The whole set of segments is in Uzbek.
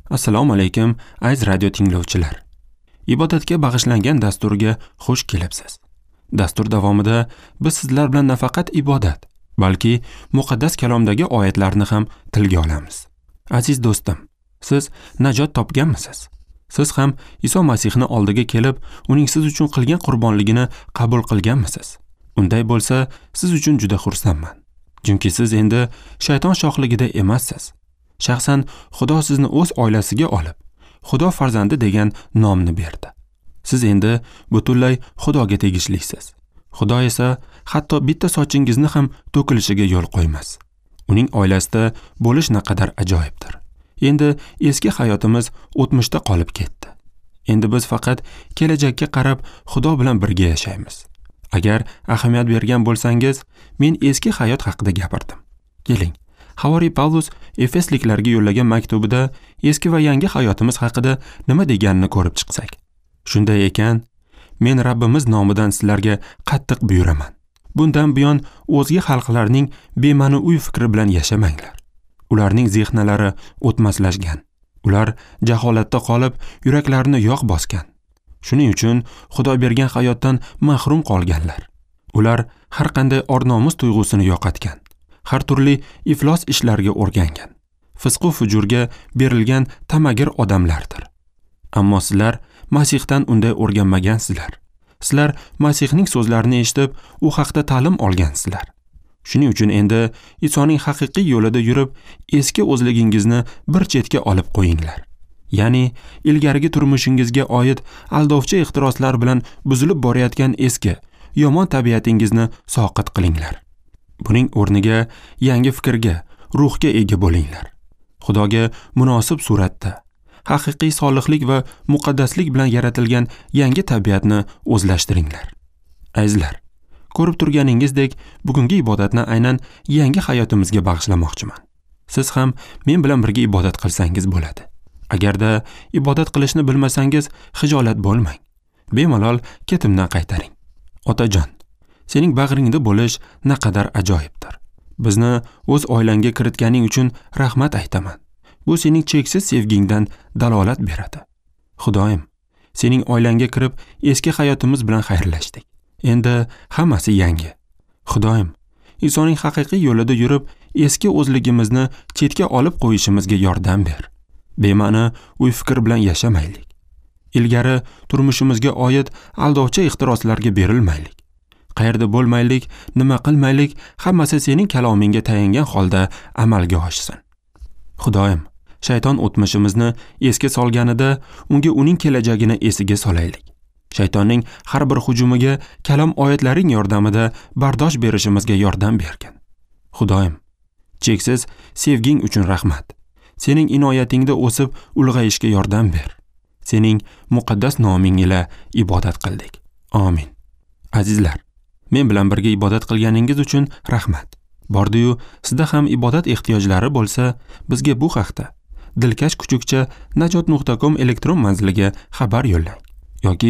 Assalomu alaykum, aziz radio tinglovchilar. Ibodatga bag'ishlangan dasturga xush kelibsiz. Dastur davomida biz sizlar bilan nafaqat ibodat, balki muqaddas kalomdagi oyatlarni ham tilga olamiz. Aziz do'stim, siz najot topganmisiz? Siz ham Iso Masihni oldiga kelib, uning siz uchun qilgan qurbonligini qabul qilganmisiz? Unday bo'lsa, siz uchun juda xursandman. Chunki siz endi shayton shohligida emassiz. Shaxsan Xudo sizni o'z oilasiga olib, Xudo farzandi degan nomni berdi. Siz endi butunlay Xudoga tegishlisiz. Xudo esa hatto bitta sochingizni ham to'kilishiga yo'l qo'ymas. Uning oilasida bo'lish naqadar ajoyibdir. Endi eski hayotimiz o'tmishda qolib ketdi. Endi biz faqat kelajakka qarab Xudo bilan birga yashaymiz. Agar ahamiyat bergan bo'lsangiz, men eski hayot haqida gapirdim. Keling, Havariy Pavlus Efesliklarga yo'llagan maktubida eski va yangi hayotimiz haqida nima deganini ko'rib chiqsak. Shunday ekan, men Rabbimiz nomidan sizlarga qattiq buyuraman. Bundan buyon o'zga xalqlarning bema'ni fikri bilan yashamanglar. Ularning zehnalari o'tmaslashgan. Ular jaholatda qolib, yuraklarini yog' bosgan. Shuning uchun Xudo bergan hayotdan mahrum qolganlar. Ular har qanday or-nomus tuyg'usini yo'qotgan. Har turli iflos ishlarga o'rgangan. Fisq-u fujurga berilgan tamagir odamlardir. Ammo sizlar Masihdan unday o'rganmagansizlar. Sizlar Masihning so'zlarini eshitib, u haqda ta'lim olgansizlar. Shuning uchun endi Isoning haqiqiy yo'lida yurib, eski o'zligingizni bir chetga olib qo'yinglar. Ya'ni ilgarigi turmushingizga oid aldovchi ehtiroslar bilan buzilib borayotgan eski, yomon tabiatingizni soqit qilinglar. Buning o'rniga yangi fikrga, ruhga ega bo'linglar. Xudoga munosib suratda, haqiqiy solihlik va muqaddaslik bilan yaratilgan yangi tabiatni o'zlashtiringlar. Azizlar, ko'rib turganingizdek, bugungi ibodatni aynan yangi hayotimizga bag'ishlamoqchiman. Siz ham men bilan birga ibodat qilsangiz bo'ladi. Agarda ibodat qilishni bilmasangiz, xijolat bo'lmang. Bemalol ketimdan qaytaring. Otajon, sening bag'ringda bo'lish naqadar ajoyibdir. Bizni o'z oilangga kiritganing uchun rahmat aytaman. Bu sening cheksiz sevgingdan dalolat beradi. Xudoyim, sening oilangga kirib, eski hayotimiz bilan xayrlashdik. Endi hammasi yangi. Xudoyim, Isoning haqiqiy yo'lida yurib, eski o'zligimizni chetga olib qo'yishimizga yordam ber. Bema'ni fikr bilan yashamaylik. Ilgari turmushimizga oid aldovchi ehtiroslarga berilmaylik. Qayerda bo'lmaylik, nima qilmaylik, hammasi sening kalomingga tayangan holda amalga oshsin. Xudoyim, shayton o'tmishimizni esga solganida, unga uning kelajagini esiga solaylik. Shaytonning har bir hujumiga kalom oyatlaring yordamida bardosh berishimizga yordam bergin. Xudoyim, cheksiz sevging uchun rahmat. Sening inoyatingda o'sib, ulg'ayishga yordam ber. Sening muqaddas noming ila ibodat qildik. Amin. Azizlar, men bilan birga ibodat qilganingiz uchun rahmat. Bordi-yu, sizda ham ibodat ehtiyojlari bo'lsa, bizga bu haqda dilkash kuchukcha najot.com elektron manziliga xabar yo'llang. Yoki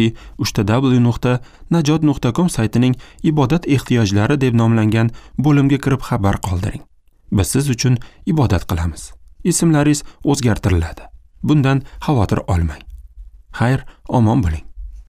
www.najot.com saytining ibodat ehtiyojlari deb nomlangan bo'limga kirib xabar qoldiring. Biz siz uchun ibodat qilamiz. Ismlaringiz o'zgartiriladi. Bundan xavotir olmang. Xayr, omon bo'ling.